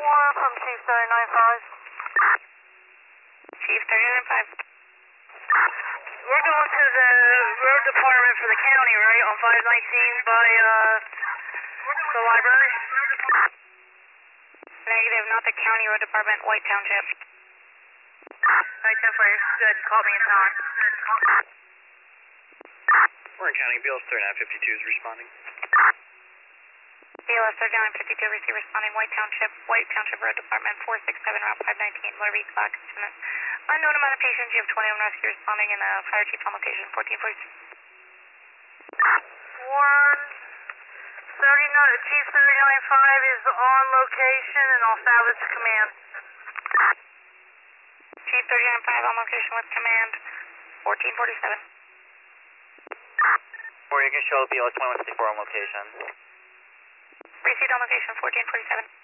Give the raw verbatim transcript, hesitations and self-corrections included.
One from Chief thirty-nine five. Chief thirty-nine five. We're going to the road department for the county, right, on five nineteen by uh, the library? Negative, not the county road department, White Township. Alright, ten four, good, caught me in time. We're in county, B L S thirty-nine fifty-two is responding. B L S thirty-nine fifty-two, receive responding, White Township, White Township Road Department, four six seven, Route five nineteen, motor vehicle accident. Unknown amount of patients, you have twenty-one rescue responding and a fire chief on location, fourteen forty-six. One thirty-nine, Chief thirty-nine five is on location and I'll salvage command. Chief thirty-nine five on location with command, fourteen forty-seven. Or you can show B L S twenty-one fifty-four on location. Received on location, fourteen forty-seven.